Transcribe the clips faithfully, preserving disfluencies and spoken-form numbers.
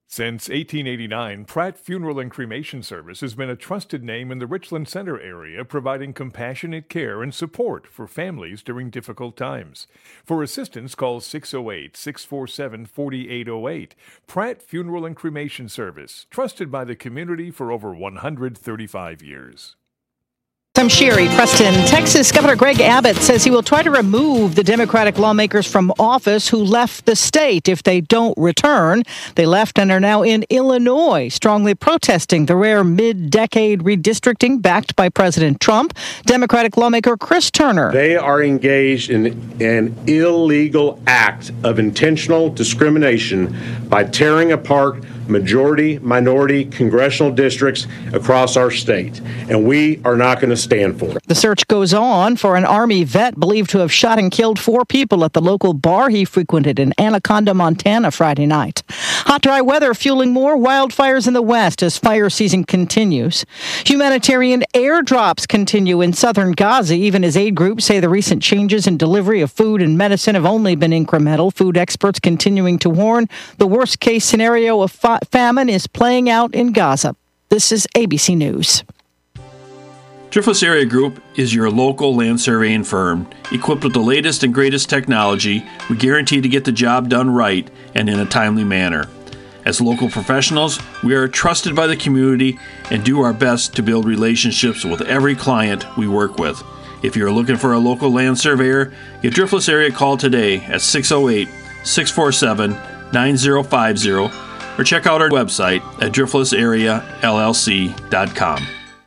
Since eighteen eighty-nine, Pratt Funeral and Cremation Service has been a trusted name in the Richland Center area, providing compassionate care and support for families during difficult times. For assistance, call six oh eight, six four seven, four eight oh eight. Pratt Funeral and Cremation Service, trusted by the community for over one hundred thirty-five years. I'm Sherry Preston. Texas Governor Greg Abbott says he will try to remove the Democratic lawmakers from office who left the state if they don't return. They left and are now in Illinois, strongly protesting the rare mid-decade redistricting backed by President Trump. Democratic lawmaker Chris Turner. They are engaged in an illegal act of intentional discrimination by tearing apart majority, minority congressional districts across our state, and we are not going to stand for it. The search goes on for an Army vet believed to have shot and killed four people at the local bar he frequented in Anaconda, Montana, Friday night. Hot, dry weather fueling more wildfires in the west as fire season continues. Humanitarian airdrops continue in southern Gaza, even as aid groups say the recent changes in delivery of food and medicine have only been incremental. Food experts continuing to warn the worst-case scenario of fi- famine is playing out in Gaza. This is A B C News. Driftless Area Group is your local land surveying firm. Equipped with the latest and greatest technology, we guarantee to get the job done right and in a timely manner. As local professionals, we are trusted by the community and do our best to build relationships with every client we work with. If you're looking for a local land surveyor, give Driftless Area a call today at six oh eight, six four seven, nine oh five oh or check out our website at driftless area l l c dot com.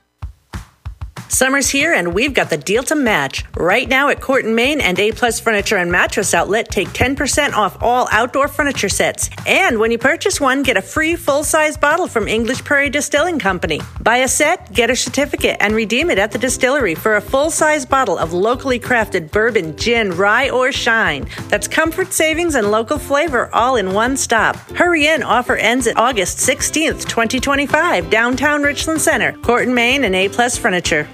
Summer's here, and we've got the deal to match. Right now at Court and Main and A-Plus Furniture and Mattress Outlet, take ten percent off all outdoor furniture sets. And when you purchase one, get a free full-size bottle from English Prairie Distilling Company. Buy a set, get a certificate, and redeem it at the distillery for a full-size bottle of locally crafted bourbon, gin, rye, or shine. That's comfort, savings, and local flavor all in one stop. Hurry in. Offer ends at August sixteenth, twenty twenty-five, downtown Richland Center. Court and Main and A-Plus Furniture.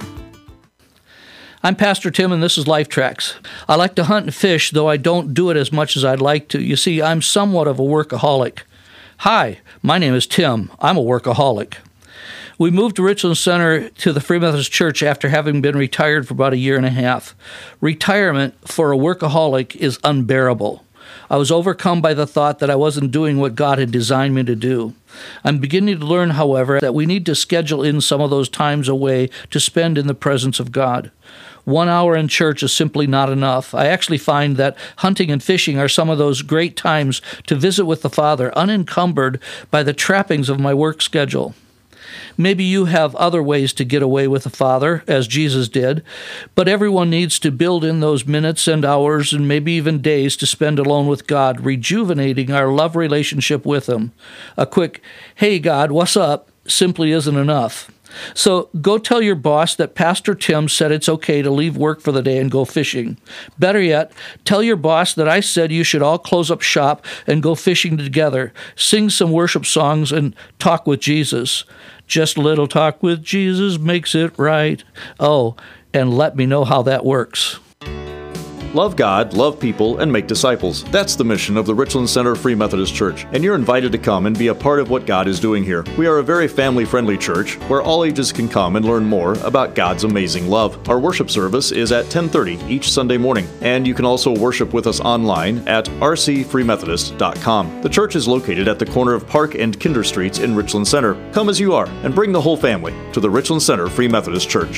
I'm Pastor Tim, and this is Life Tracks. I like to hunt and fish, though I don't do it as much as I'd like to. You see, I'm somewhat of a workaholic. Hi, my name is Tim. I'm a workaholic. We moved to Richland Center to the Free Methodist Church after having been retired for about a year and a half. Retirement for a workaholic is unbearable. I was overcome by the thought that I wasn't doing what God had designed me to do. I'm beginning to learn, however, that we need to schedule in some of those times away to spend in the presence of God. One hour in church is simply not enough. I actually find that hunting and fishing are some of those great times to visit with the Father, unencumbered by the trappings of my work schedule. Maybe you have other ways to get away with the Father, as Jesus did, but everyone needs to build in those minutes and hours and maybe even days to spend alone with God, rejuvenating our love relationship with Him. A quick, "Hey God, what's up?" simply isn't enough. So go tell your boss that Pastor Tim said it's okay to leave work for the day and go fishing. Better yet, tell your boss that I said you should all close up shop and go fishing together, sing some worship songs, and talk with Jesus. Just a little talk with Jesus makes it right. Oh, and let me know how that works. Love God, love people, and make disciples. That's the mission of the Richland Center Free Methodist Church, and you're invited to come and be a part of what God is doing here. We are a very family-friendly church where all ages can come and learn more about God's amazing love. Our worship service is at ten thirty each Sunday morning, and you can also worship with us online at r c free methodist dot com. The church is located at the corner of Park and Kinder Streets in Richland Center. Come as you are, and bring the whole family to the Richland Center Free Methodist Church.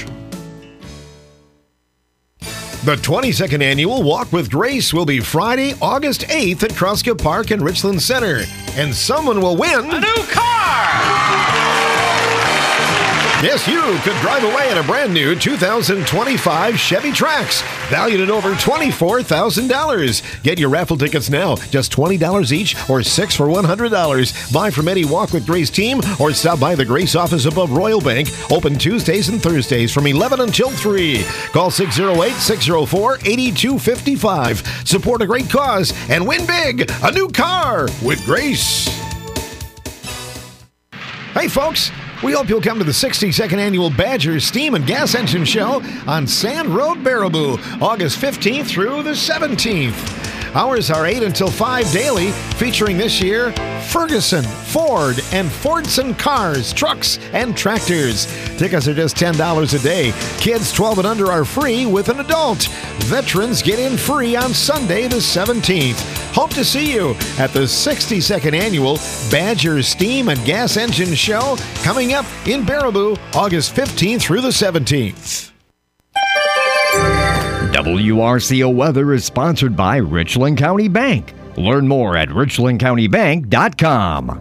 The twenty-second Annual Walk with Grace will be Friday, August eighth at Kruska Park in Richland Center. And someone will win a new car! Yes, you could drive away in a brand new two thousand twenty-five Chevy Trax, valued at over twenty-four thousand dollars. Get your raffle tickets now, just twenty dollars each or six for one hundred dollars. Buy from any Walk with Grace team or stop by the Grace office above Royal Bank, open Tuesdays and Thursdays from eleven until three. Call six oh eight, six oh four, eight two five five. Support a great cause and win big, a new car with Grace. Hey folks, we hope you'll come to the sixty-second Annual Badger Steam and Gas Engine Show on Sand Road, Baraboo, August fifteenth through the seventeenth. Hours are eight until five daily, featuring this year Ferguson, Ford, and Fordson cars, trucks, and tractors. Tickets are just ten dollars a day. Kids twelve and under are free with an adult. Veterans get in free on Sunday the seventeenth. Hope to see you at the sixty-second Annual Badger Steam and Gas Engine Show coming up in Baraboo, August fifteenth through the seventeenth. W R C O Weather is sponsored by Richland County Bank. Learn more at richland county bank dot com.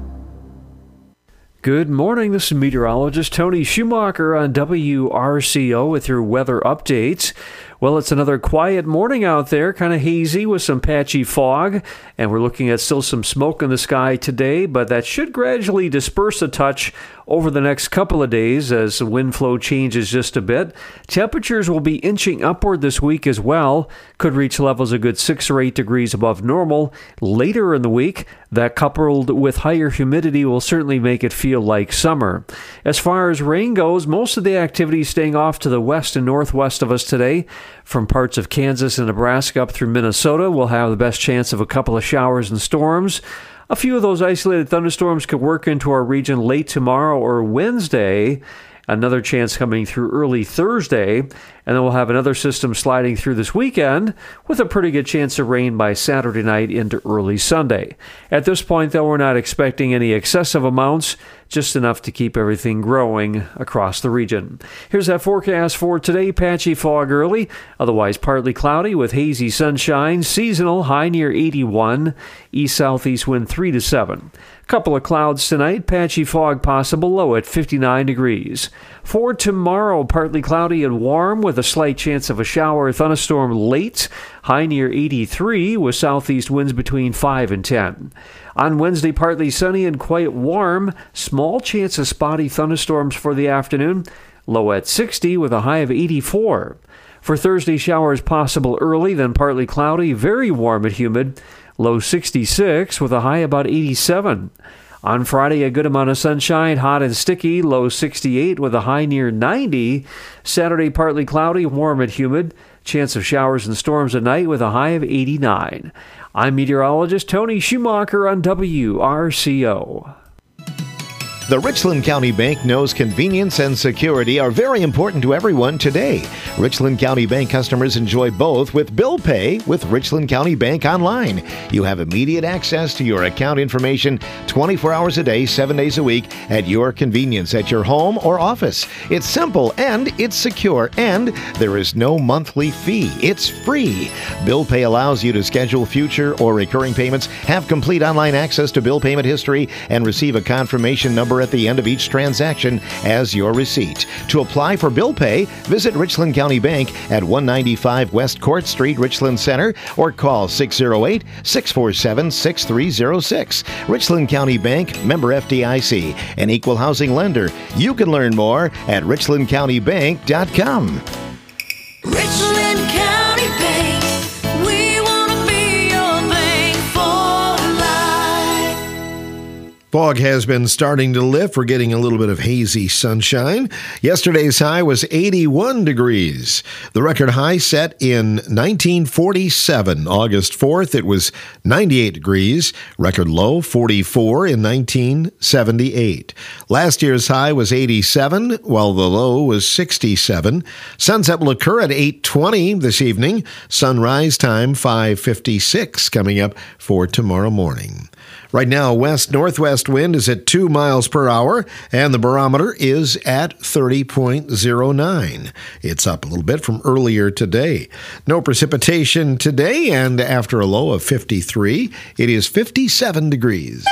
Good morning. This is meteorologist Tony Schumacher on W R C O with your weather updates. Well, it's another quiet morning out there, kind of hazy with some patchy fog, and we're looking at still some smoke in the sky today, but that should gradually disperse a touch over the next couple of days as the wind flow changes just a bit. Temperatures will be inching upward this week as well, could reach levels a good six or eight degrees above normal. Later in the week, that coupled with higher humidity will certainly make it feel like summer. As far as rain goes, most of the activity staying off to the west and northwest of us today. From parts of Kansas and Nebraska up through Minnesota, we'll have the best chance of a couple of showers and storms. A few of those isolated thunderstorms could work into our region late tomorrow or Wednesday. Another chance coming through early Thursday. And then we'll have another system sliding through this weekend with a pretty good chance of rain by Saturday night into early Sunday. At this point, though, we're not expecting any excessive amounts, just enough to keep everything growing across the region. Here's that forecast for today. Patchy fog early, otherwise partly cloudy with hazy sunshine. Seasonal, high near eighty-one. East-southeast wind three to seven. Couple of clouds tonight, patchy fog possible, low at fifty-nine degrees. For tomorrow, partly cloudy and warm with a slight chance of a shower or thunderstorm late, high near eighty-three with southeast winds between five and ten. On Wednesday, partly sunny and quite warm, small chance of spotty thunderstorms for the afternoon, low at sixty with a high of eighty-four. For Thursday, showers possible early, then partly cloudy, very warm and humid, low sixty-six with a high about eighty-seven. On Friday, a good amount of sunshine, hot and sticky, low sixty-eight with a high near ninety. Saturday, partly cloudy, warm and humid. Chance of showers and storms at night with a high of eighty-nine. I'm meteorologist Tony Schumacher on W R C O. The Richland County Bank knows convenience and security are very important to everyone today. Richland County Bank customers enjoy both with bill pay with Richland County Bank Online. You have immediate access to your account information twenty-four hours a day, seven days a week at your convenience at your home or office. It's simple and it's secure, and there is no monthly fee. It's free. Bill pay allows you to schedule future or recurring payments, have complete online access to bill payment history, and receive a confirmation number at the end of each transaction as your receipt. To apply for bill pay, visit Richland County Bank at one ninety-five West Court Street, Richland Center, or call six oh eight, six four seven, six three oh six. Richland County Bank, member F D I C, an equal housing lender. You can learn more at richland county bank dot com. Richland County Bank, we want to be your bank for life. Fog has been starting to lift. We're getting a little bit of hazy sunshine. Yesterday's high was eighty-one degrees. The record high set in nineteen forty-seven. August fourth, it was ninety-eight degrees. Record low, forty-four in nineteen seventy-eight. Last year's high was eighty-seven, while the low was sixty-seven. Sunset will occur at eight twenty this evening. Sunrise time, five fifty-six, coming up for tomorrow morning. Right now, west-northwest wind is at two miles per hour, and the barometer is at thirty point oh nine. It's up a little bit from earlier today. No precipitation today, and after a low of fifty-three, it is fifty-seven degrees.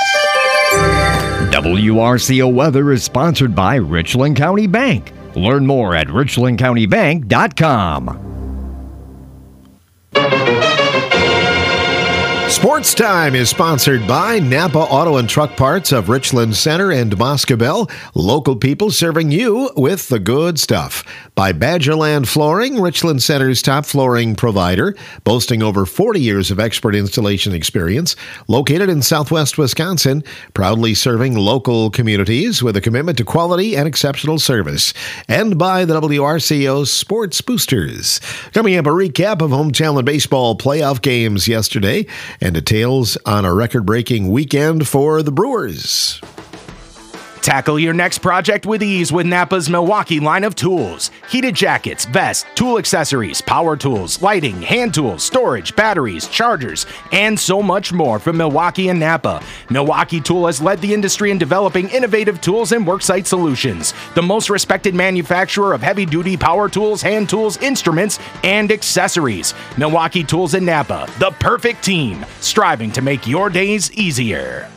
W R C O Weather is sponsored by Richland County Bank. Learn more at richland county bank dot com. Sports Time is sponsored by Napa Auto and Truck Parts of Richland Center and Moscobel. Local people serving you with the good stuff. By Badgerland Flooring, Richland Center's top flooring provider, boasting over forty years of expert installation experience. Located in southwest Wisconsin, proudly serving local communities with a commitment to quality and exceptional service. And by the W R C O Sports Boosters. Coming up, a recap of home challenge baseball playoff games yesterday and details on a record-breaking weekend for the Brewers. Tackle your next project with ease with Napa's Milwaukee line of tools. Heated jackets, vests, tool accessories, power tools, lighting, hand tools, storage, batteries, chargers, and so much more from Milwaukee and Napa. Milwaukee Tool has led the industry in developing innovative tools and worksite solutions. The most respected manufacturer of heavy-duty power tools, hand tools, instruments, and accessories. Milwaukee Tools and Napa, the perfect team, striving to make your days easier.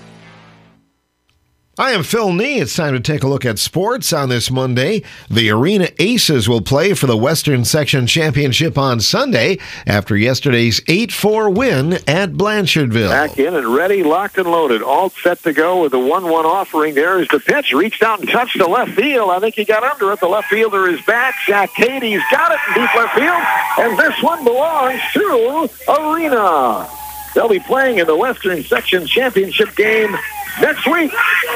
I am Phil Nee. It's time to take a look at sports on this Monday. The Arena Aces will play for the Western Section Championship on Sunday after yesterday's eight four win at Blanchardville. Back in and ready, locked and loaded. All set to go with the one one offering. There is the pitch. Reached out and touched the left field. I think he got under it. The left fielder is back. Jack Katie's got it in deep left field. And this one belongs to Arena. They'll be playing in the Western Section Championship game next week.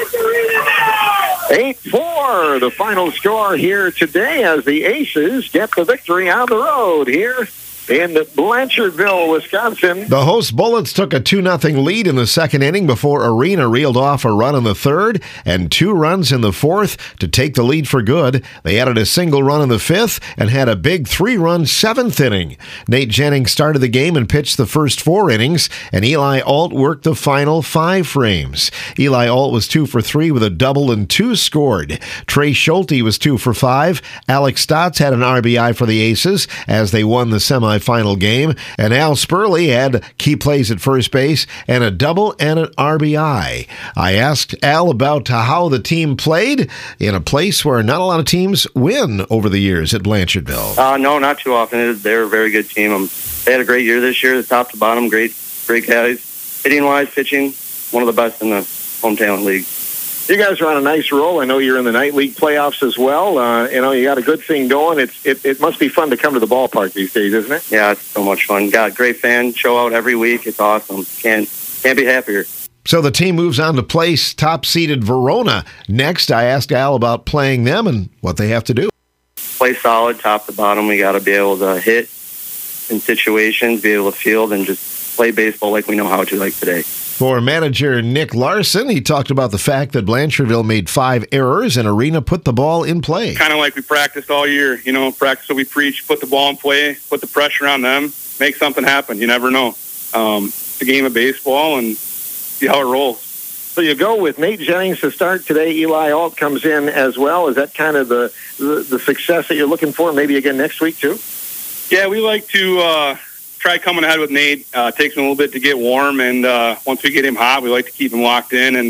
eight four, the final score here today as the Aces get the victory on the road here in Blanchardville, Wisconsin. The host Bullets took a two nothing lead in the second inning before Arena reeled off a run in the third and two runs in the fourth to take the lead for good. They added a single run in the fifth and had a big three-run seventh inning. Nate Jennings started the game and pitched the first four innings, and Eli Alt worked the final five frames. Eli Alt was two for three with a double and two scored. Trey Schulte was two for five. Alex Stotts had an R B I for the Aces as they won the semi final game, and Al Spurley had key plays at first base and a double and an R B I. I asked Al about how the team played in a place where not a lot of teams win over the years at Blanchardville. Uh, no, not too often. They're a very good team. Um, they had a great year this year, top to bottom, great, great guys. Hitting-wise, pitching, one of the best in the home talent league. You guys are on a nice roll. I know you're in the night league playoffs as well. Uh, you know, you got a good thing going. It's it, it must be fun to come to the ballpark these days, isn't it? Yeah, it's so much fun. Got great fan show out every week. It's awesome. Can't can't be happier. So the team moves on to place top-seeded Verona. Next, I asked Al about playing them and what they have to do. Play solid, top to bottom. We got to be able to hit in situations, be able to field, and just play baseball like we know how to, like today. For manager Nick Larson, he talked about the fact that Blanchardville made five errors and Arena put the ball in play. Kind of like we practiced all year, you know, practice what we preach, put the ball in play, put the pressure on them, make something happen. You never know. Um, it's a game of baseball and see how it rolls. So you go with Nate Jennings to start today. Eli Alt comes in as well. Is that kind of the, the, the success that you're looking for, maybe again next week too? Yeah, we like to uh, try coming ahead with Nate. Uh, it takes him a little bit to get warm, and uh, once we get him hot, we like to keep him locked in. And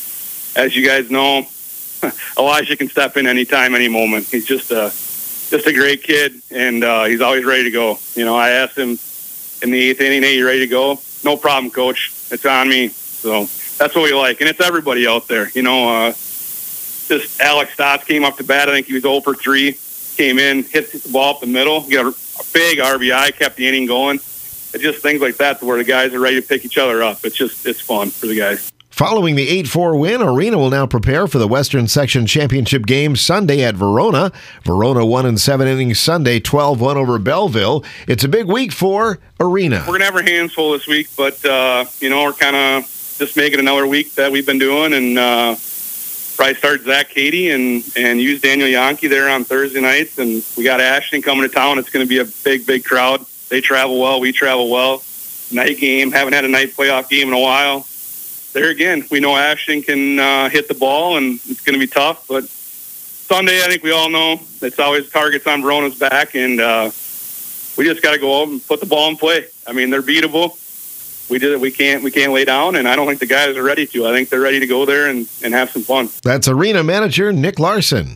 as you guys know, Elijah can step in anytime, any moment. He's just a just a great kid, and uh, he's always ready to go. You know, I asked him in the eighth inning, "Hey, you ready to go?" "No problem, Coach. It's on me." So that's what we like, and it's everybody out there. You know, uh, just Alex Stotts came up to bat. I think he was oh for three. Came in, hit the ball up the middle, got a, a big R B I, kept the inning going. It's just things like that where the guys are ready to pick each other up. It's just, it's fun for the guys. Following the eight four win, Arena will now prepare for the Western Section Championship game Sunday at Verona. Verona won in seven innings Sunday, twelve one over Belleville. It's a big week for Arena. We're going to have our hands full this week, but, uh, you know, we're kind of just making another week that we've been doing, and uh, probably start Zach Katie and, and use Daniel Yankee there on Thursday nights. And we got Ashton coming to town. It's going to be a big, big crowd. They travel well. We travel well. Night game. Haven't had a night playoff game in a while. There again, we know Ashton can uh, hit the ball, and it's going to be tough. But Sunday, I think we all know it's always targets on Verona's back, and uh, we just got to go out and put the ball in play. I mean, they're beatable. We did it. We can't. We can't lay down, and I don't think the guys are ready to. I think they're ready to go there and, and have some fun. That's Arena manager Nick Larson.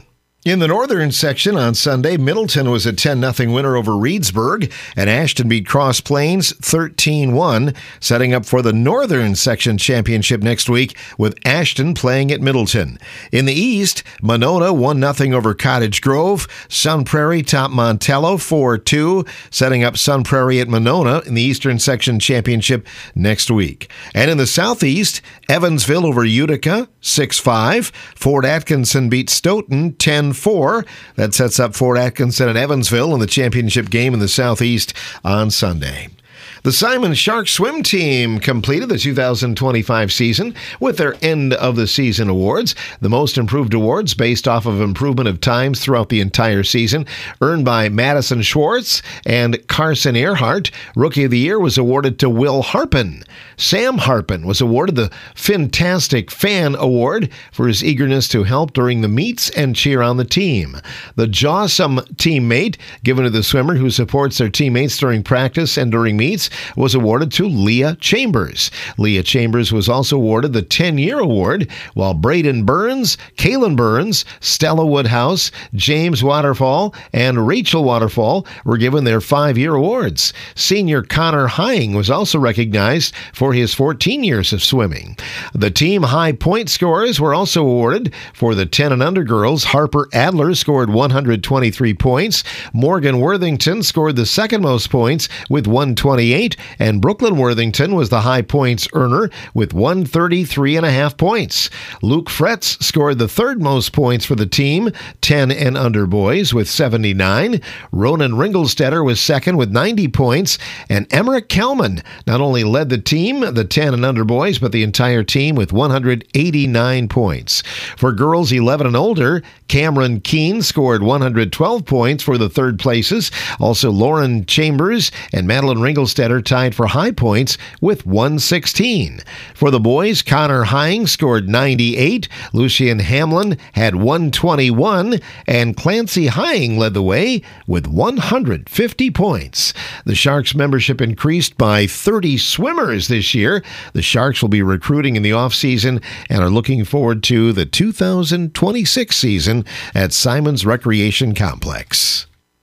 In the northern section on Sunday, Middleton was a ten nothing winner over Reedsburg, and Ashton beat Cross Plains thirteen one, setting up for the northern section championship next week with Ashton playing at Middleton. In the east, Monona one nothing over Cottage Grove. Sun Prairie topped Montello four two, setting up Sun Prairie at Monona in the eastern section championship next week. And in the southeast, Evansville over Utica six five. Fort Atkinson beat Stoughton ten four. That sets up Fort Atkinson and Evansville in the championship game in the Southeast on Sunday. The Simon Shark swim team completed the two thousand twenty-five season with their end of the season awards. The most improved awards based off of improvement of times throughout the entire season earned by Madison Schwartz and Carson Earhart. Rookie of the Year was awarded to Will Harpin. Sam Harpin was awarded the Fantastic Fan Award for his eagerness to help during the meets and cheer on the team. The Jawsome teammate given to the swimmer who supports their teammates during practice and during meets was awarded to Leah Chambers. Leah Chambers was also awarded the ten-year award, while Braden Burns, Kaylin Burns, Stella Woodhouse, James Waterfall, and Rachel Waterfall were given their five-year awards. Senior Connor Hying was also recognized for his fourteen years of swimming. The team high point scorers were also awarded for the ten and under girls. Harper Adler scored one hundred twenty-three points. Morgan Worthington scored the second most points with one hundred twenty-eight, and Brooklyn Worthington was the high points earner with one hundred thirty-three and a half points. Luke Fretz scored the third most points for the team, ten and under boys with seventy-nine. Ronan Ringelstetter was second with ninety points, and Emmerich Kalman not only led the team, the ten and under boys, but the entire team with one hundred eighty-nine points. For girls eleven and older, Cameron Keene scored one hundred twelve points for the third places. Also, Lauren Chambers and Madeline Ringelstetter tied for high points with one hundred sixteen. For the boys, Connor Hying scored ninety-eight, Lucian Hamlin had one hundred twenty-one, and Clancy Hying led the way with one hundred fifty points. The Sharks membership increased by thirty swimmers this year. The Sharks will be recruiting in the offseason and are looking forward to the two thousand twenty-six season at Simons Recreation Complex.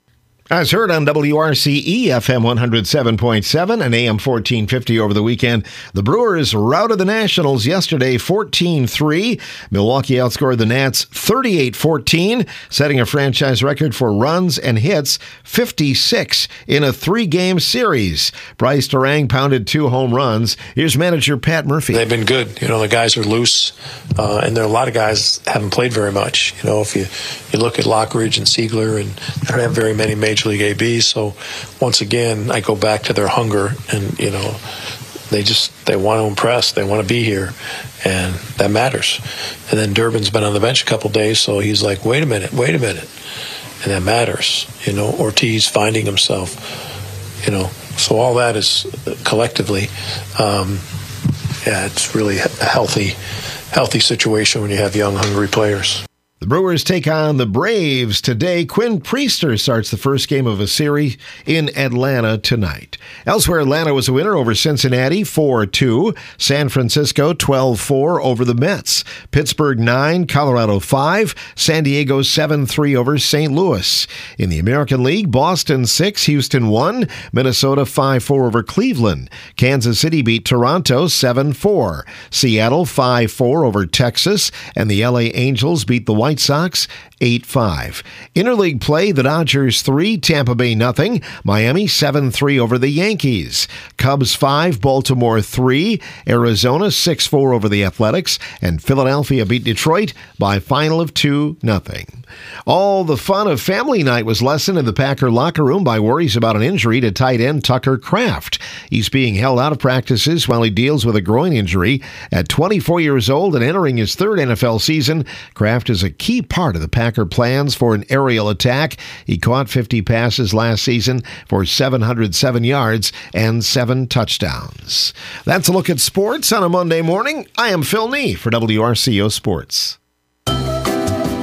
As heard on W R C E F M one oh seven point seven and A M fourteen fifty over the weekend, the Brewers routed the Nationals yesterday fourteen three. Milwaukee outscored the Nats thirty-eight fourteen, setting a franchise record for runs and hits, fifty-six in a three-game series. Bryce Durang pounded two home runs. Here's manager Pat Murphy. They've been good. You know, the guys are loose, uh, and there are a lot of guys haven't played very much. You know, if you, you look at Lockridge and Siegler, and they don't have very many major League A Bs, so once again I go back to their hunger, and you know they just they want to impress, they want to be here, and that matters. And then Durbin's been on the bench a couple days, so he's like, wait a minute, wait a minute, and that matters. You know, Ortiz finding himself, you know, so all that is collectively, um, yeah, it's really a healthy, healthy situation when you have young, hungry players. The Brewers take on the Braves today. Quinn Priester starts the first game of a series in Atlanta tonight. Elsewhere, Atlanta was a winner over Cincinnati four two. San Francisco twelve four over the Mets. Pittsburgh nine, Colorado five. San Diego seven three over Saint Louis. In the American League, Boston six, Houston one. Minnesota five four over Cleveland. Kansas City beat Toronto seven four. Seattle five four over Texas. And the L A Angels beat the White Sox eight five. Interleague play, the Dodgers three, Tampa Bay nothing. Miami seven three over the Yankees. Cubs five, Baltimore three. Arizona six four over the Athletics. And Philadelphia beat Detroit by a final of two nothing. All the fun of family night was lessened in the Packer locker room by worries about an injury to tight end Tucker Kraft. He's being held out of practices while he deals with a groin injury. At twenty-four years old and entering his third N F L season, Kraft is a key part of the Packer plans for an aerial attack. He caught fifty passes last season for seven hundred seven yards and seven touchdowns. That's a look at sports on a Monday morning. I am Phil Nee for W R C O Sports.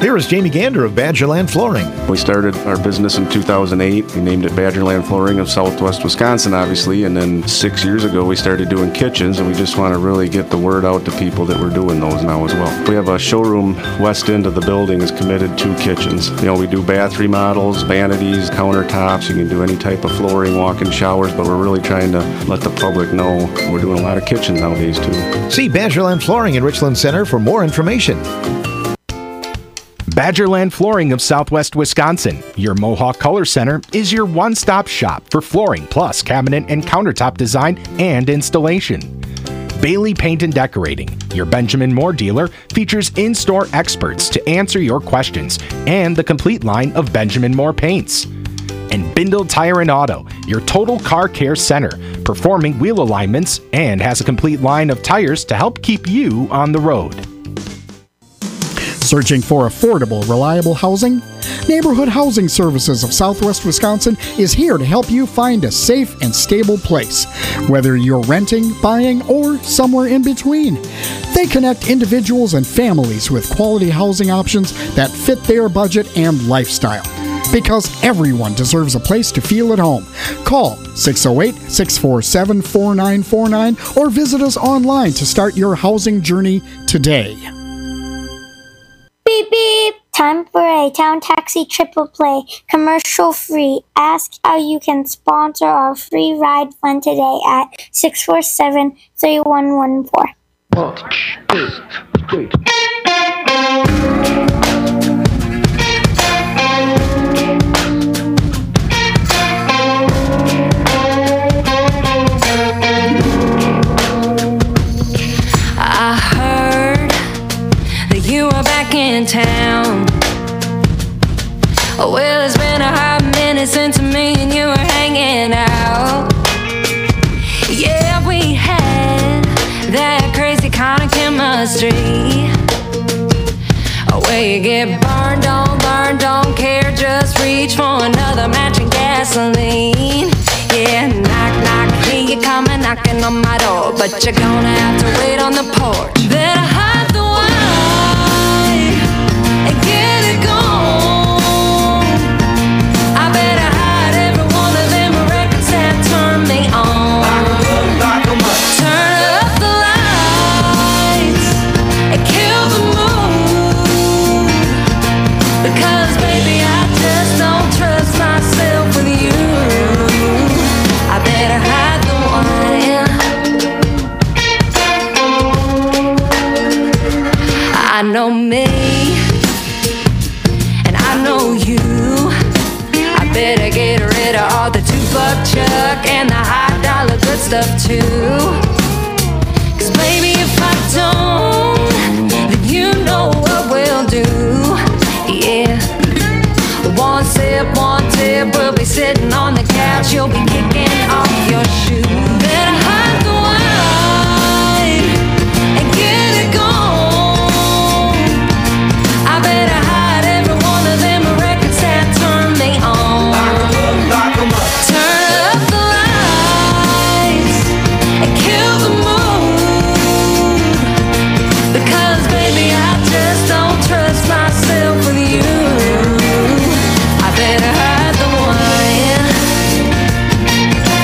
Here is Jamie Gander of Badgerland Flooring. We started our business in two thousand eight. We named it Badgerland Flooring of Southwest Wisconsin, obviously, and then six years ago we started doing kitchens, and we just want to really get the word out to people that we're doing those now as well. We have a showroom west end of the building is committed to kitchens. You know, we do bath remodels, vanities, countertops. You can do any type of flooring, walk-in showers, but we're really trying to let the public know we're doing a lot of kitchens nowadays too. See Badgerland Flooring in Richland Center for more information. Badgerland Flooring of Southwest Wisconsin, your Mohawk Color Center, is your one-stop shop for flooring plus cabinet and countertop design and installation. Bailey Paint and Decorating, your Benjamin Moore dealer, features in-store experts to answer your questions and the complete line of Benjamin Moore paints. And Bindle Tire and Auto, your total car care center, performing wheel alignments and has a complete line of tires to help keep you on the road. Searching for affordable, reliable housing? Neighborhood Housing Services of Southwest Wisconsin is here to help you find a safe and stable place, whether you're renting, buying, or somewhere in between. They connect individuals and families with quality housing options that fit their budget and lifestyle. Because everyone deserves a place to feel at home. Call six oh eight, six four seven, four nine four nine or visit us online to start your housing journey today. Beep beep! Time for a Town Taxi Triple Play, commercial free. Ask how you can sponsor our free ride fun today at six four seven, three one one four. One, two, three. I heard that you are back in town. Oh, well, it's been a hot minute since me and you were hanging out. Yeah, we had that crazy kind of chemistry. Oh, where you get burned, don't burn, don't care, just reach for another match and gasoline. Yeah, knock, knock, hear you coming, knocking on my door, but you're gonna have to wait on the porch. Better hide the wine and get it gone. I better hide every one of them records that turn me on. Turn up the lights and kill the mood, because baby I just don't trust myself with you. I better hide the wine. I know me, and I know you. I better get rid of all the two-buck chuck and the high dollar good stuff too. Cause baby if I don't, then you know what we'll do. Yeah. One sip, one tip, we'll be sitting on the couch, you'll be kicking off your shoes. Better hide the wine and get it gone. I better hide every one of them records that turn me on. Turn up the lights and kill the mood, because baby I just don't trust myself with you. I better hide the wine.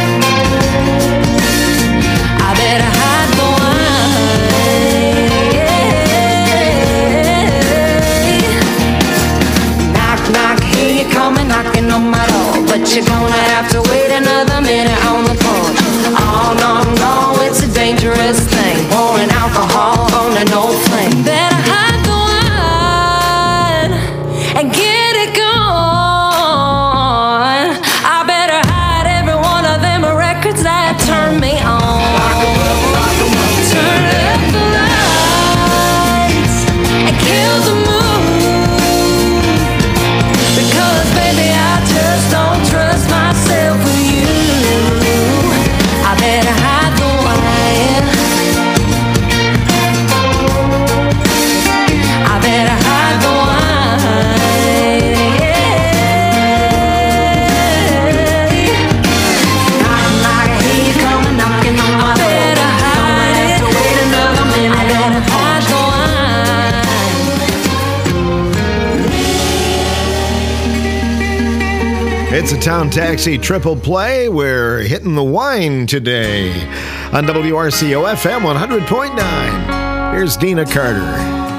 It's a Town Taxi triple play. We're hitting the wine today on W R C O F M one hundred point nine. Here's Dina Carter.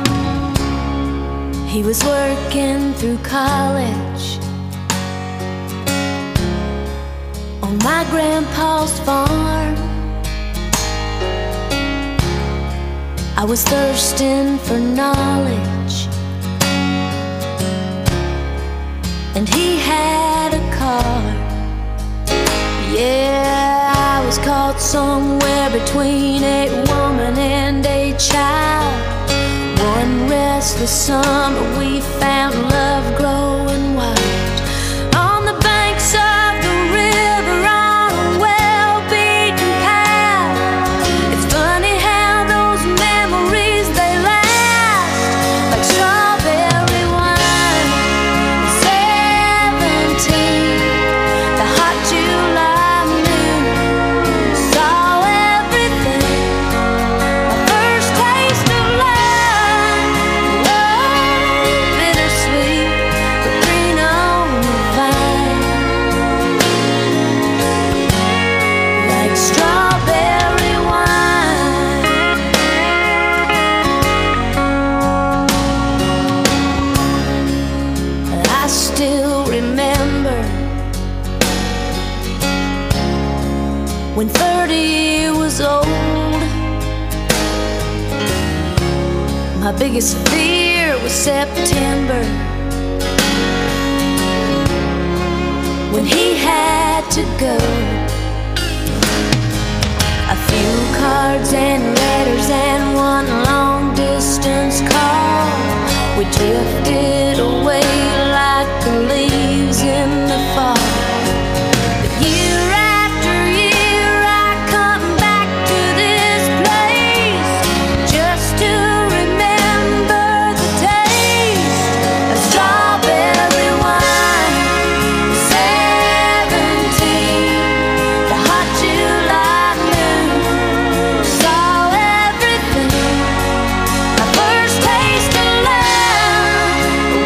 He was working through college on my grandpa's farm. I was thirsting for knowledge, and he had a car. Yeah, I was caught somewhere between a woman and a child. One restless summer we found love growing wild on the banks of the river on a well-beaten path. It's funny how those memories, they last like strawberry wine. Seventeen, the hot July moon saw everything. My first taste of love, love, bittersweet, but green on the vine, like strawberry wine. I still remember when thirty was old. My biggest fear was September, when he had to go. A few cards and letters and one long distance call. We drifted away like the leaves in the fall. But year after year I come back to this place just to remember the taste of strawberry wine. Seventeen, the hot July moon saw everything. My first taste of love,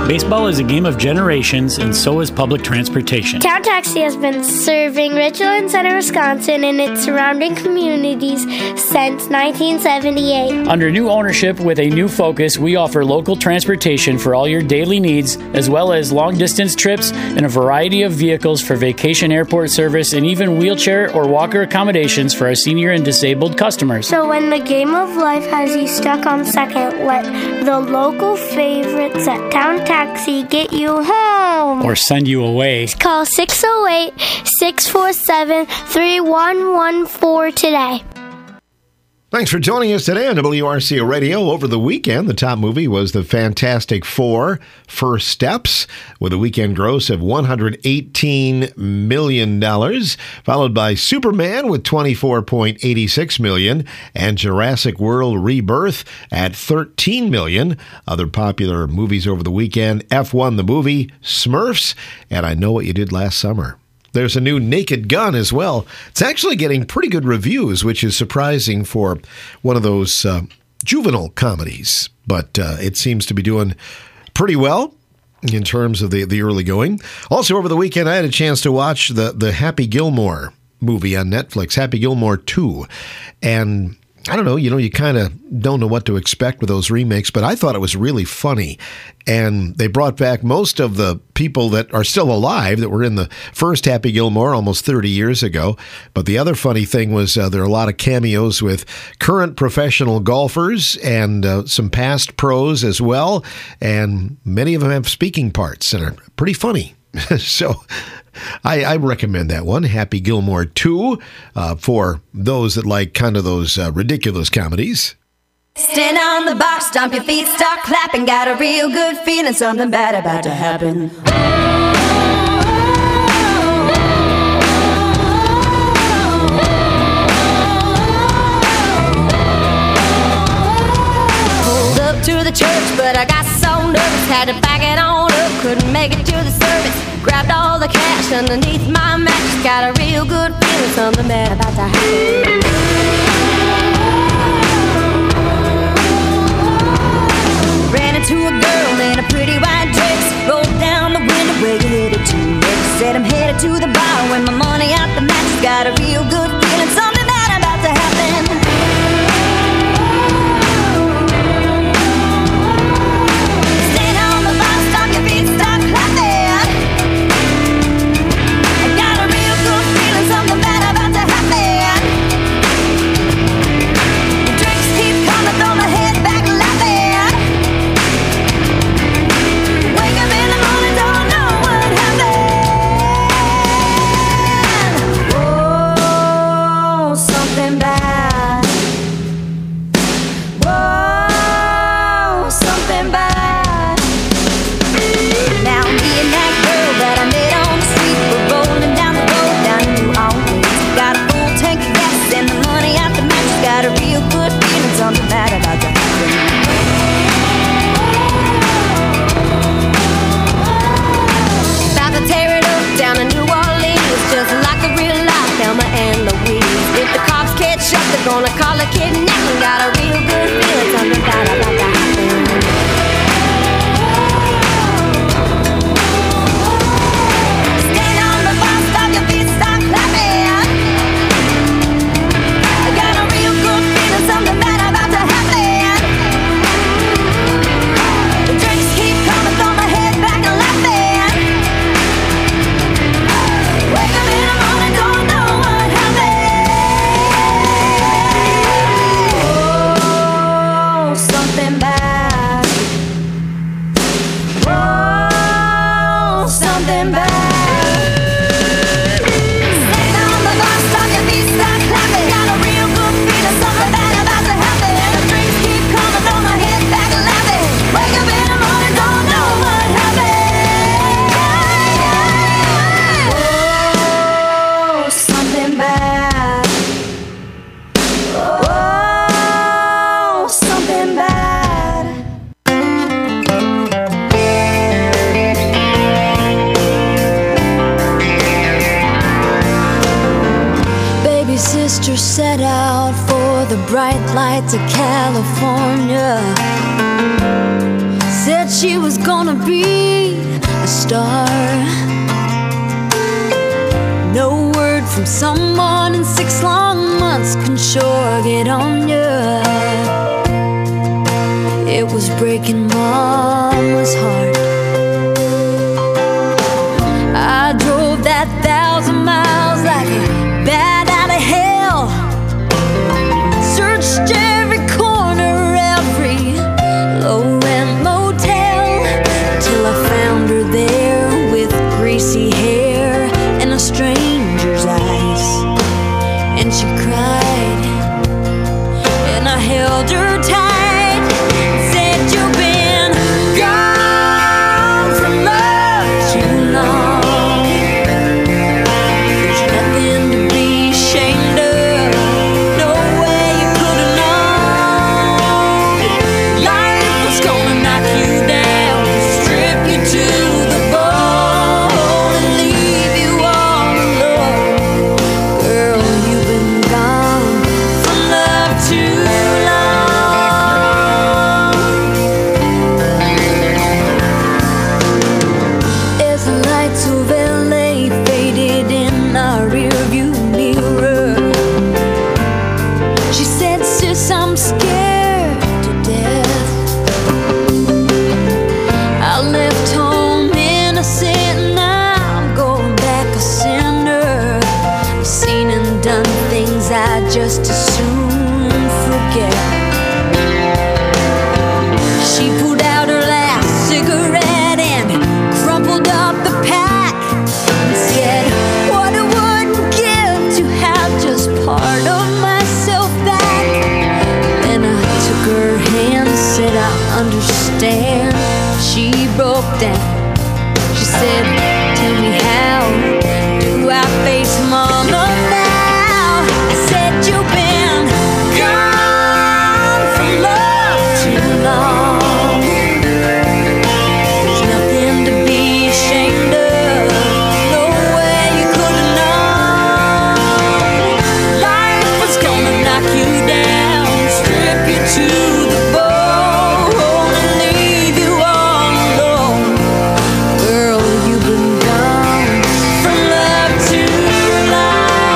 Baseball is a game of generations, and so is public transportation. Town Taxi has been serving Richland Center, Wisconsin and its surrounding communities since nineteen seventy-eight. Under new ownership with a new focus, we offer local transportation for all your daily needs, as well as long-distance trips and a variety of vehicles for vacation airport service and even wheelchair or walker accommodations for our senior and disabled customers. So when the game of life has you stuck on second, let the local favorites at Town Taxi get you home. Or send you away. Call six oh eight, six four seven, three one one four today. Thanks for joining us today on W R C O Radio. Over the weekend, the top movie was The Fantastic Four: First Steps, with a weekend gross of one hundred eighteen million dollars, followed by Superman with twenty-four point eight six million dollars and Jurassic World Rebirth at thirteen million dollars. Other popular movies over the weekend: F one the movie, Smurfs, and I Know What You Did Last Summer. There's a new Naked Gun as well. It's actually getting pretty good reviews, which is surprising for one of those uh, juvenile comedies. But uh, it seems to be doing pretty well in terms of the, the early going. Also, over the weekend, I had a chance to watch the, the Happy Gilmore movie on Netflix, Happy Gilmore two. And I don't know, you know, you kind of don't know what to expect with those remakes, but I thought it was really funny. And they brought back most of the people that are still alive that were in the first Happy Gilmore almost thirty years ago. But the other funny thing was uh, there are a lot of cameos with current professional golfers and uh, some past pros as well. And many of them have speaking parts and are pretty funny. So I, I recommend that one, Happy Gilmore two, uh, for those that like kind of those uh, ridiculous comedies. Stand on the box, stomp your feet, start clapping. Got a real good feeling, something bad about to happen. Pulled up to the church, but I got so nervous, had to back it on up, couldn't make it to the service. Grabbed all the cash underneath my mattress. Got a real good feeling, something bad about to happen. Ran into a girl in a pretty white dress. Rolled down the window, where you headed to? Said I'm headed to the bar with my money out the mattress. Got a real good feeling, something bad about to happen. Stand on the bar, stop your feet, start clapping. Gonna call a kidnapping. Got a real good feeling, something bad about to happen. Stand on the bus, stop your feet, start clapping. I got a real good feeling, something bad about to happen. The drinks keep coming, throw my head back and laughing. Wake up in the morning, don't know what happened. Something bad. Whoa, something bad. Stand on the bus, stop your feet, start clapping. Got a real good feeling, something bad about to happen. The drinks keep coming, throw my head back and laughing. Wake up in the morning, don't know what happened. Whoa, something bad. Whoa, something bad. Sister set out for the bright lights of California. Said she she was gonna be a star. No word from someone in six long months can sure get on ya. It was breaking Mama's heart. I drove that thousand miles like a bat out of hell. Searched every corner, every low-rent motel, till I found her there with greasy hair and a stranger's eyes. And she cried, and I held her tight. Just to soon forget. She pulled out her last cigarette and crumpled up the pack and said, what I wouldn't give to have just part of myself back. Then I took her hand, said I understand. She broke down. She said, tell me how do I face Mama now? You've been gone from love too long. There's nothing to be ashamed of. No way you could have known. Life was gonna knock you down, strip you to the bone, and leave you all alone. Girl, you've been gone from love too long.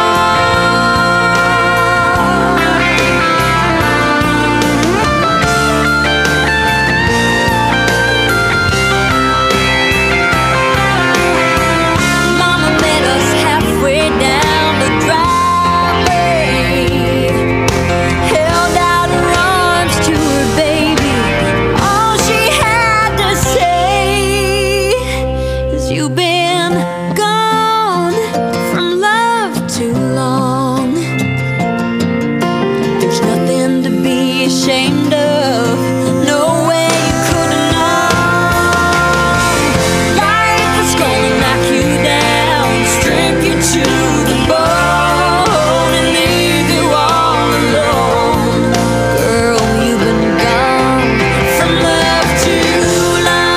You've been gone from love too long. There's nothing to be ashamed of. No way you could have known. Life is gonna knock you down, strip you to the bone, and leave you all alone. Girl, you've been gone from love too long.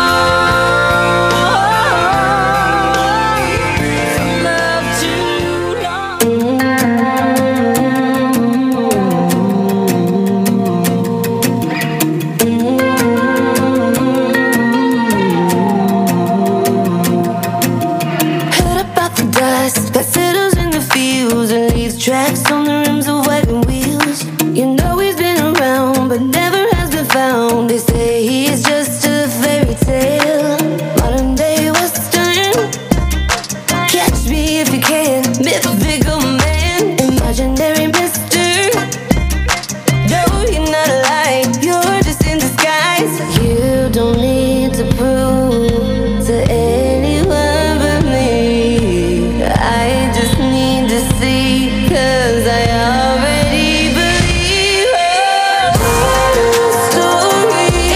That settles in the fields and leaves tracks on the rims of wagon wheels. You know he's been around, but never has been found. They say he's just a fairy tale, modern day western. Catch me if you can, mythical man, imaginary mister. No, you're not alive, you're just in disguise. You don't need to prove to anyone but me. I just need to see, 'cause I already believe her story.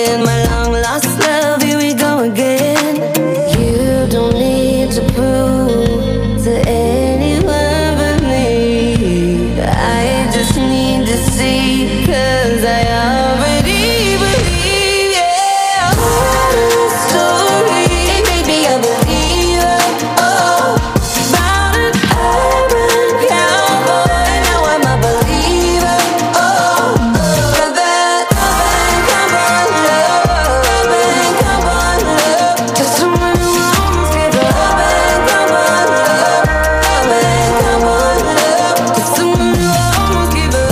again. My long lost love, here we go again. You don't need to prove to anyone but me. I just need to see, cause I already believe, yeah. Oh, story, baby, I believe it. Oh, about an urban cowboy, now I'm a believer. Oh, got that urban cowboy love, urban cowboy love. Just someone who won't give up. Urban cowboy love, urban cowboy love. Just someone who won't give up.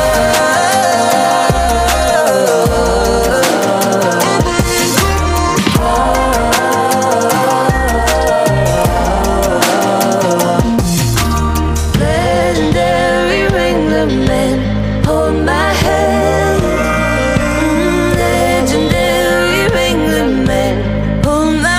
Legendary Ringling Man, hold my hand. Mm, Legendary Ringling Man, hold my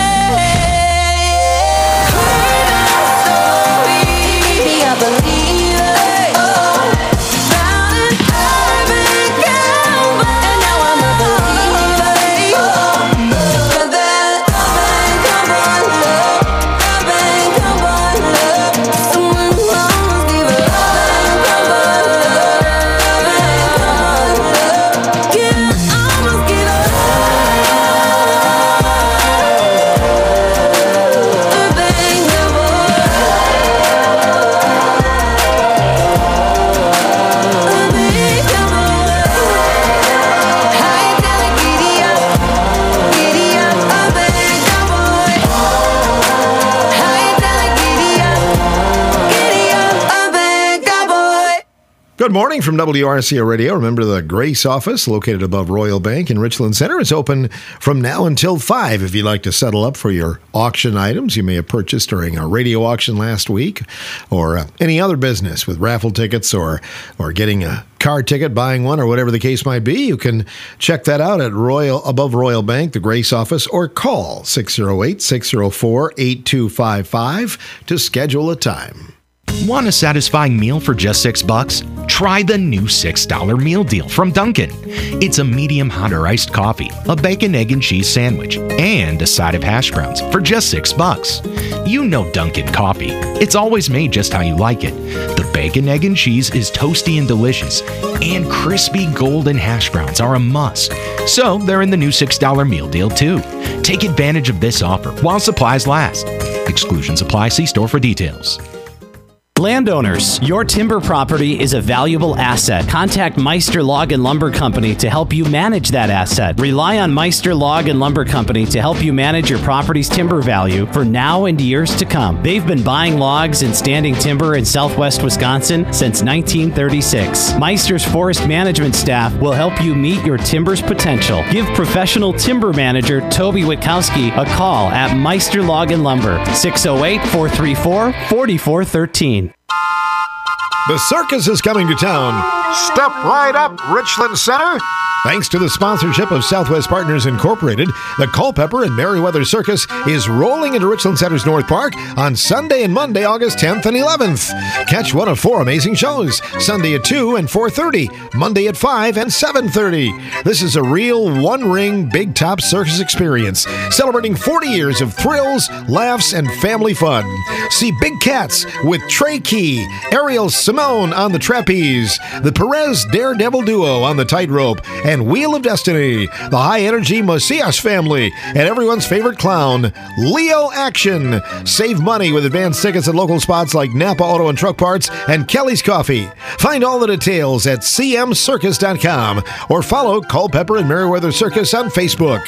hand. Heard our story, baby, I believe it. Oh, found an urban cowboy, and now I'm a believer. Oh, got that urban cowboy love, urban cowboy love. Someone who won't give up. Urban cowboy love, urban cowboy love. Can't almost give up. Urban cowboy. Urban cowboy. High dollar, giddy up, giddy up. Urban cowboy. High dollar, giddy up, giddy up. Urban cowboy. Good morning from W R C O Radio. Remember, the Grace office, located above Royal Bank in Richland Center, is open from now until five. If you'd like to settle up for your auction items you may have purchased during a radio auction last week, or uh, any other business with raffle tickets, or or getting a car ticket, buying one, or whatever the case might be, you can check that out at Royal above Royal Bank, the Grace office, or call six oh eight, six oh four, eight two five five to schedule a time. Want a satisfying meal for just six bucks? Try the new six dollar meal deal from Dunkin'. It's a medium hot or iced coffee, a bacon, egg, and cheese sandwich, and a side of hash browns for just six bucks. You know Dunkin' coffee. It's always made just how you like it. The bacon, egg, and cheese is toasty and delicious, and crispy golden hash browns are a must. So they're in the new six dollar meal deal too. Take advantage of this offer while supplies last. Exclusions apply. See store for details. Landowners, your timber property is a valuable asset. Contact Meister Log and Lumber Company to help you manage that asset. Rely on Meister Log and Lumber Company to help you manage your property's timber value for now and years to come. They've been buying logs and standing timber in southwest Wisconsin since nineteen thirty-six. Meister's forest management staff will help you meet your timber's potential. Give professional timber manager Toby Witkowski a call at Meister Log and Lumber, six oh eight, four three four, four four one three. The circus is coming to town. Step right up, Richland Center. Thanks to the sponsorship of Southwest Partners Incorporated, the Culpeper and Merriweather Circus is rolling into Richland Center's North Park on Sunday and Monday, August tenth and eleventh. Catch one of four amazing shows, Sunday at two and four thirty, Monday at five and seven thirty. This is a real one-ring, big-top circus experience, celebrating forty years of thrills, laughs, and family fun. See Big Cats with Trey Key, Ariel Simone on the trapeze, the Perez Daredevil Duo on the tightrope, and Wheel of Destiny, the high-energy Macias family, and everyone's favorite clown, Leo Action. Save money with advanced tickets at local spots like Napa Auto and Truck Parts and Kelly's Coffee. Find all the details at c m circus dot com or follow Culpeper and Merriweather Circus on Facebook.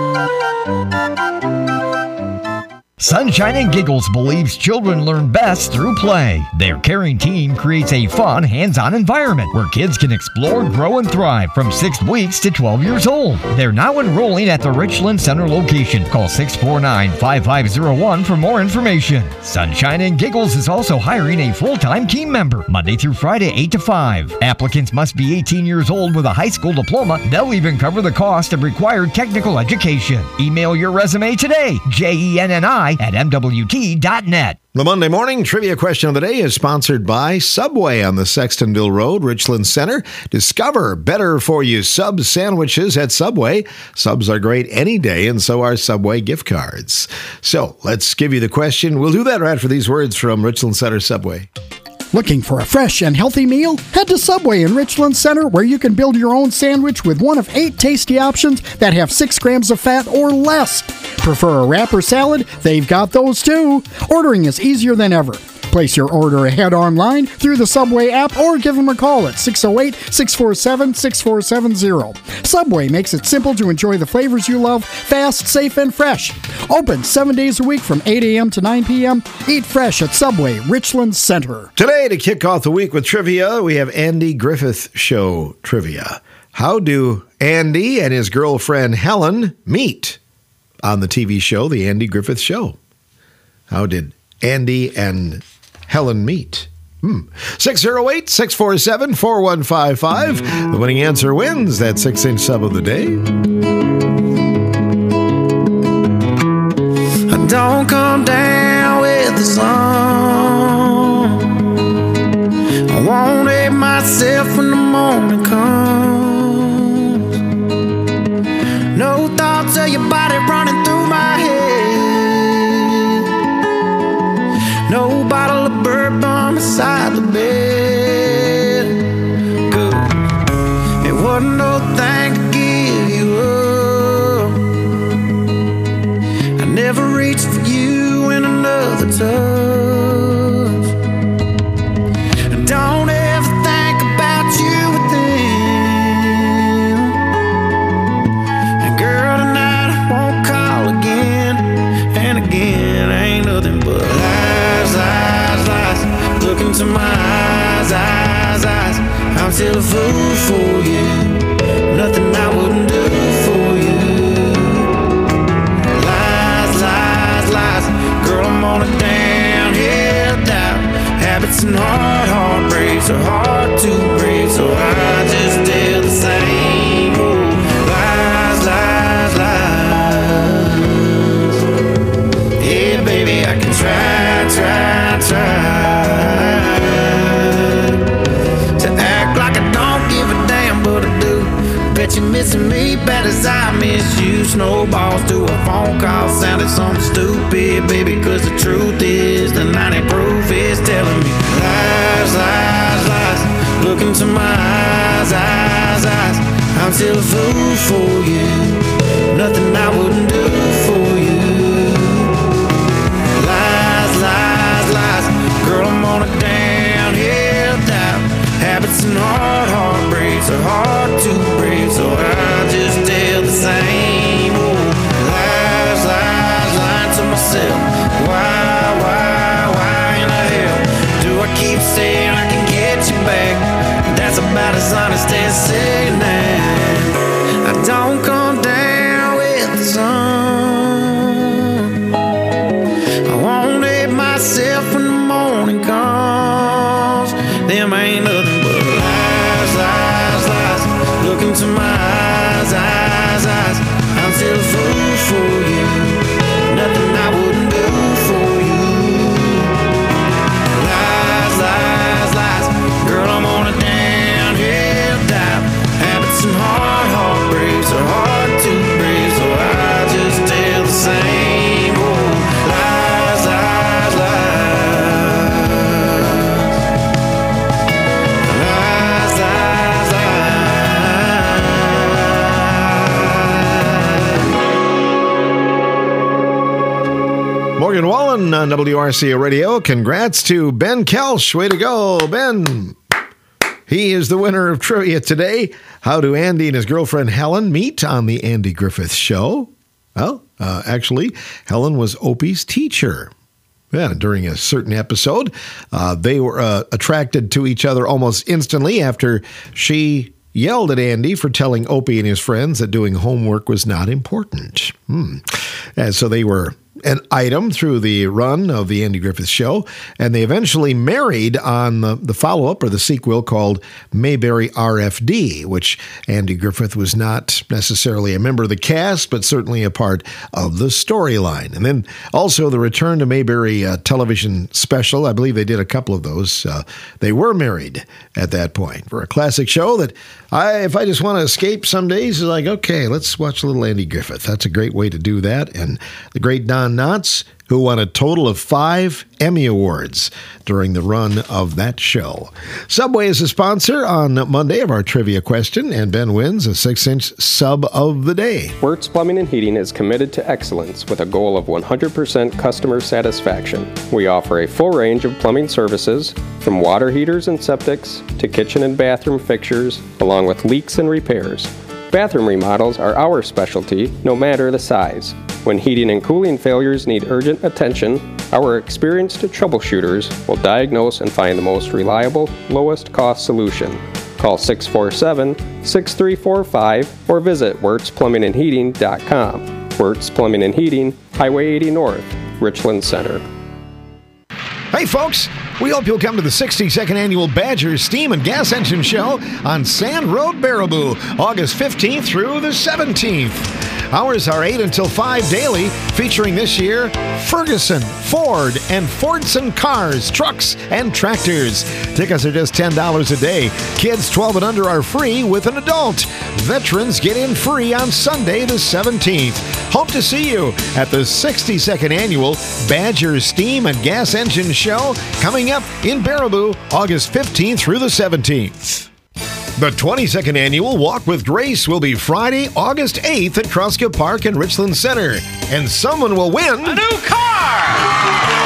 Sunshine and Giggles believes children learn best through play. Their caring team creates a fun, hands-on environment where kids can explore, grow, and thrive from six weeks to twelve years old. They're now enrolling at the Richland Center location. Call six four nine, five five zero one for more information. Sunshine and Giggles is also hiring a full-time team member, Monday through Friday, eight to five. Applicants must be eighteen years old with a high school diploma. They'll even cover the cost of required technical education. Email your resume today, J E N N I Y at M W T dot net. The Monday morning trivia question of the day is sponsored by Subway on the Sextonville Road, Richland Center. Discover better-for-you sub sandwiches at Subway. Subs are great any day, and so are Subway gift cards. So let's give you the question. We'll do that right after these words from Richland Center Subway. Looking for a fresh and healthy meal? Head to Subway in Richland Center, where you can build your own sandwich with one of eight tasty options that have six grams of fat or less. Prefer a wrap or salad? They've got those too. Ordering is easier than ever. Place your order ahead online through the Subway app or give them a call at six oh eight, six four seven, six four seven zero. Subway makes it simple to enjoy the flavors you love, fast, safe, and fresh. Open seven days a week from eight a.m. to nine p.m. Eat fresh at Subway, Richland Center. Today, to kick off the week with trivia, we have Andy Griffith Show trivia. How do Andy and his girlfriend Helen meet on the T V show, The Andy Griffith Show? How did Andy and Helen meet? Hmm. six oh eight, six four seven, four one five five. The winning answer wins that six-inch sub of the day. Don't come down with the sun. I won't hate myself when the morning comes. No thoughts of your body running through my head. No bottle of bourbon beside the bed. Good. It wasn't no thing to give you up. I never reached for you in another touch. Don't ever think about you with them. And girl, tonight I won't call again. And again, ain't nothing but lies, lies, lies. Look into my eyes, eyes, eyes. I'm still a fool for you. Nothing I wouldn't do for you. Lies, lies, lies. Girl, I'm on a downhill dive. Habits and hard heartbreaks are hard to break, so I just tell the same old lies, lies, lies. Yeah, baby, I can try, try, try to act like I don't give a damn, but I do. Bet you're missing me bad as I miss you. Snowballs to a phone call sounded something stupid, baby, cause the truth is the ninety proof is telling me lies, lies, lies. Look into my eyes, eyes, eyes. I'm still a fool for you. Nothing I wouldn't do for you. Lies, lies, lies. Girl, I'm on a downhill dive. Habits and hard heartbreaks are hard to break, so I just tell the same old lies, lies, lying to myself. Why, why, why in the hell do I keep saying I can get you back? That's about as honest as saying that I don't come down with the sun. I won't hate myself when the morning comes. Them ain't nothing but lies, lies, lies. Look into my eyes, eyes, eyes. I'm still a fool for you. Nothing I wouldn't do for you. Lies, lies, lies. Girl, I'm on a downhill dive. Habits and hard heartbreaks are hard to break, so I just tell the same old lies, lies, lies. Lies, lies, lies. Morgan Wallen on W R C A Radio. Congrats to Ben Kelch. Way to go, Ben. He is the winner of trivia today. How do Andy and his girlfriend Helen meet on the Andy Griffith Show? Well, uh, actually, Helen was Opie's teacher. Yeah, during a certain episode, uh, they were uh, attracted to each other almost instantly after she yelled at Andy for telling Opie and his friends that doing homework was not important. Hmm. And so they were an item through the run of the Andy Griffith Show, and they eventually married on the, the follow-up or the sequel called Mayberry R F D, which Andy Griffith was not necessarily a member of the cast, but certainly a part of the storyline. And then also the Return to Mayberry uh, television special. I believe they did a couple of those. Uh, they were married at that point for a classic show that I, if I just want to escape some days, is like, okay, let's watch a little Andy Griffith. That's a great way to do that. And the great Don Knotts, who won a total of five Emmy Awards during the run of that show. Subway is a sponsor on Monday of our trivia question, and Ben wins a six-inch sub of the day. Wirtz Plumbing and Heating is committed to excellence with a goal of one hundred percent customer satisfaction. We offer a full range of plumbing services, from water heaters and septics to kitchen and bathroom fixtures, along with leaks and repairs. Bathroom remodels are our specialty, no matter the size. When heating and cooling failures need urgent attention, our experienced troubleshooters will diagnose and find the most reliable, lowest cost solution. Call six four seven, six three four five or visit wirtz plumbing and heating dot com. Wirtz Plumbing and Heating, Highway eighty North, Richland Center. Hey folks, we hope you'll come to the sixty-second Annual Badger Steam and Gas Engine Show on Sand Road, Baraboo, August fifteenth through the seventeenth. Hours are eight until five daily, featuring this year Ferguson, Ford, and Fordson cars, trucks, and tractors. Tickets are just ten dollars a day. Kids twelve and under are free with an adult. Veterans get in free on Sunday the seventeenth. Hope to see you at the sixty-second Annual Badger Steam and Gas Engine Show coming up in Baraboo, August fifteenth through the seventeenth. The twenty-second Annual Walk with Grace will be Friday, August eighth at Kroska Park in Richland Center. And someone will win a new car!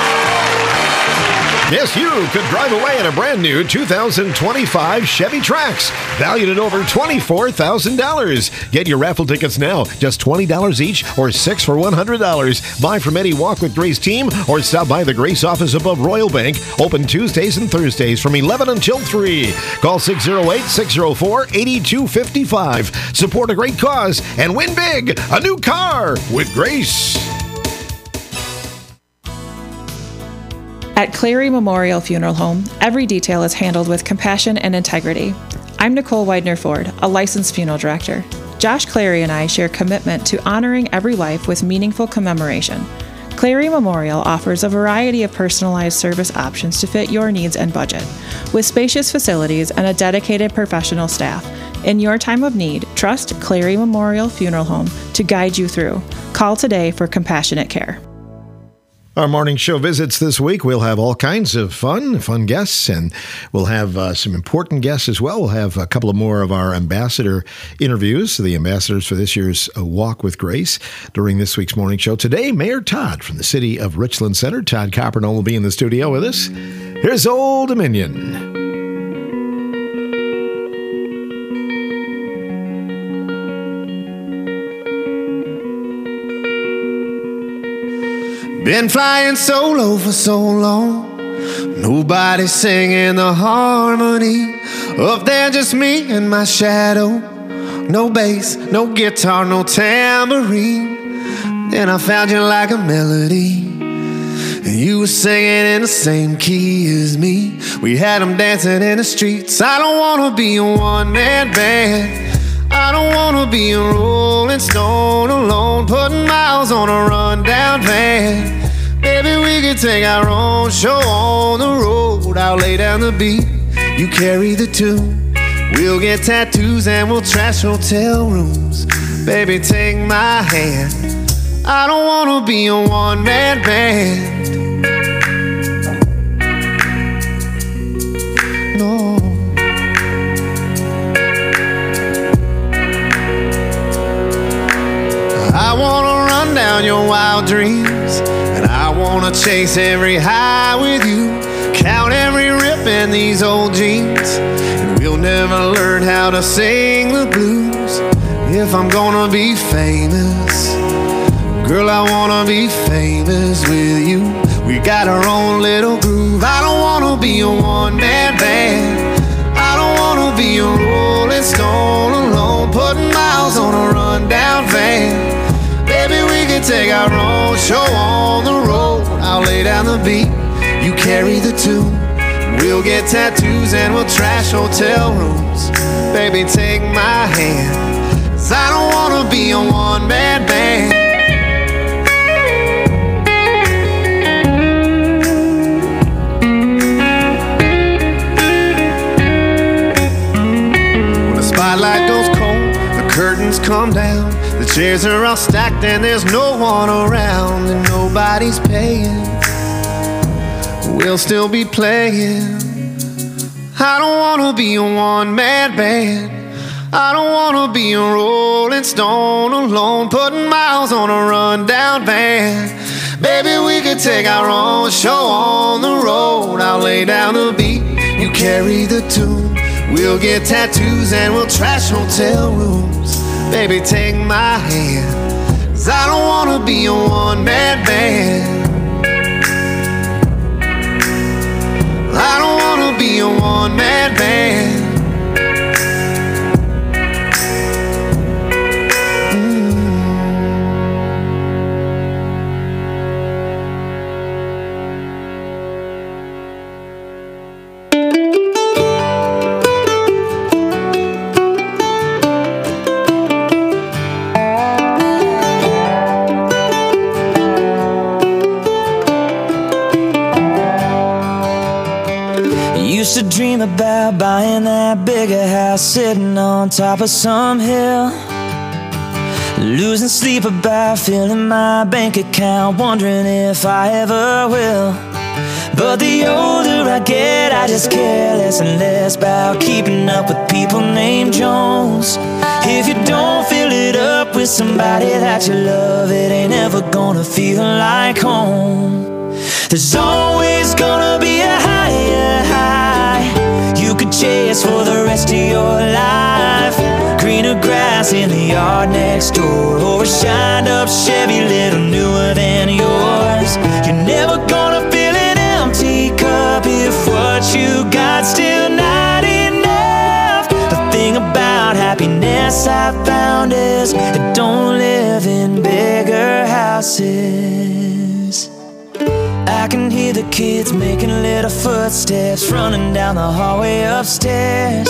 Yes, you could drive away in a brand new two thousand twenty-five Chevy Trax, valued at over twenty-four thousand dollars. Get your raffle tickets now, just twenty dollars each or six for one hundred dollars. Buy from any Walk with Grace team or stop by the Grace office above Royal Bank, open Tuesdays and Thursdays from eleven until three. Call six oh eight, six oh four, eight two five five. Support a great cause and win big, a new car with Grace. At Clary Memorial Funeral Home, every detail is handled with compassion and integrity. I'm Nicole Widener-Ford, a licensed funeral director. Josh Clary and I share commitment to honoring every life with meaningful commemoration. Clary Memorial offers a variety of personalized service options to fit your needs and budget, with spacious facilities and a dedicated professional staff. In your time of need, trust Clary Memorial Funeral Home to guide you through. Call today for compassionate care. Our morning show visits this week, we'll have all kinds of fun, fun guests, and we'll have uh, some important guests as well. We'll have a couple of more of our ambassador interviews, the ambassadors for this year's uh, Walk with Grace during this week's morning show. Today, Mayor Todd from the city of Richland Center, Todd Coppernoll, will be in the studio with us. Here's Old Dominion. Been flying solo for so long, nobody singing the harmony. Up there just me and my shadow, no bass, no guitar, no tambourine. Then I found you like a melody, and you were singing in the same key as me. We had them dancing in the streets. I don't wanna be a one-man band, I don't wanna be a rolling stone alone, putting miles on a rundown van. Maybe we could take our own show on the road. I'll lay down the beat, you carry the tune. We'll get tattoos and we'll trash hotel rooms. Baby, take my hand, I don't wanna be a one-man band. No. I wanna run down your wild dreams, and I wanna chase every high with you, count every rip in these old jeans, and we'll never learn how to sing the blues. If I'm gonna be famous, girl, I wanna be famous with you. We got our own little groove. I don't wanna be a one-man band, I don't wanna be a rolling stone alone, putting miles on a rundown van. Maybe we could take our own wrong show on the road. I'll lay down the beat, you carry the tune. We'll get tattoos and we'll trash hotel rooms. Baby, take my hand, 'cause I don't wanna be a one-man band. When the spotlight goes cold, the curtains come down, the chairs are all stacked and there's no one around, and nobody's paying, we'll still be playing. I don't wanna be a one-man band. I don't wanna be a Rolling Stone alone, putting miles on a rundown van. Baby, we could take our own show on the road. I'll lay down the beat, you carry the tune. We'll get tattoos and we'll trash hotel rooms. Baby, take my hand, 'cause I don't wanna be a one-man band. I don't wanna be a one-man band. Used to dream about buying that bigger house, sitting on top of some hill, losing sleep about filling my bank account, wondering if I ever will. But the older I get, I just care less and less about keeping up with people named Jones. If you don't fill it up with somebody that you love, it ain't ever gonna feel like home. There's always gonna be a higher high you could chase for the rest of your life. Greener grass in the yard next door, or a shined up Chevy little newer than yours. You're never gonna fill an empty cup if what you got still not enough. The thing about happiness I found is it don't live in bigger houses. I can hear the kids making little footsteps running down the hallway upstairs.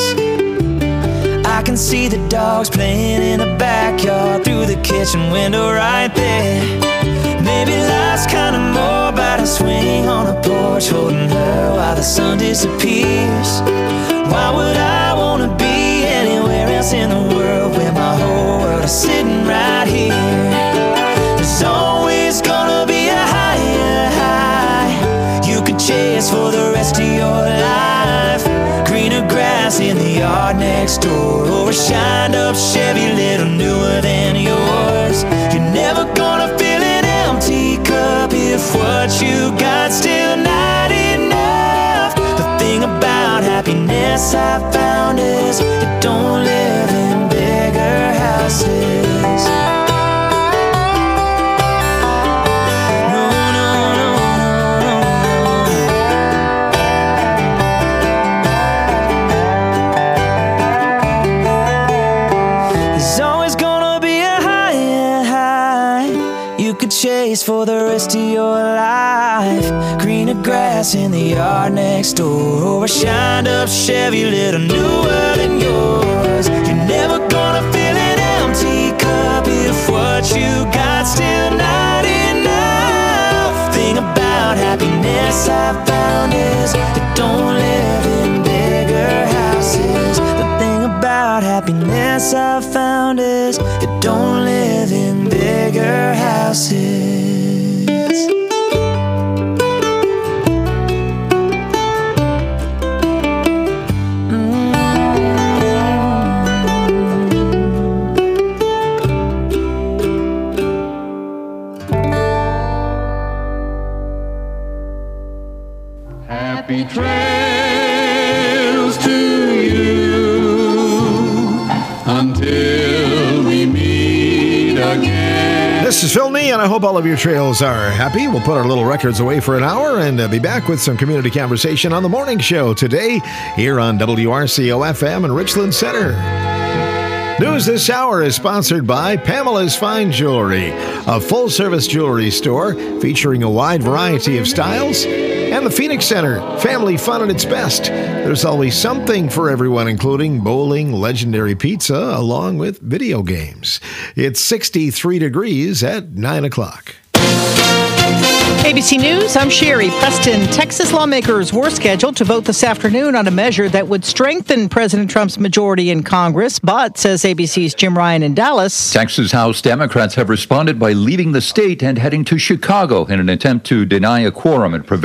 I can see the dogs playing in the backyard through the kitchen window right there. Maybe life's kinda more about a swing on a porch, holding her while the sun disappears. Why would I wanna be anywhere else in the world when my whole world is sitting right here? There's always gonna be a higher high you could chase for the rest of your life. Greener grass in the yard next door, or a shined up Chevy little newer than yours. You're never gonna fill an empty cup if what you got still not enough. The thing about happiness I found is it don't live in bigger houses. Chase for the rest of your life. Greener grass in the yard next door, or a shined up Chevy little newer than yours. You're never gonna fill an empty cup if what you got still not enough. Thing about happiness I found is it don't live in bigger houses. The thing about happiness I found is it don't live in bigger houses. Happy trails to you until we meet again. This is Phil Nee, and I hope all of your trails are happy. We'll put our little records away for an hour and uh, be back with some community conversation on the morning show today here on W R C O F M in Richland Center. News this hour is sponsored by Pamela's Fine Jewelry, a full-service jewelry store featuring a wide variety of styles, and the Phoenix Center, family fun at its best. There's always something for everyone, including bowling, legendary pizza, along with video games. It's sixty-three degrees at nine o'clock. A B C News, I'm Sherry Preston. Texas lawmakers were scheduled to vote this afternoon on a measure that would strengthen President Trump's majority in Congress, but, says A B C's Jim Ryan in Dallas, Texas House Democrats have responded by leaving the state and heading to Chicago in an attempt to deny a quorum and prevent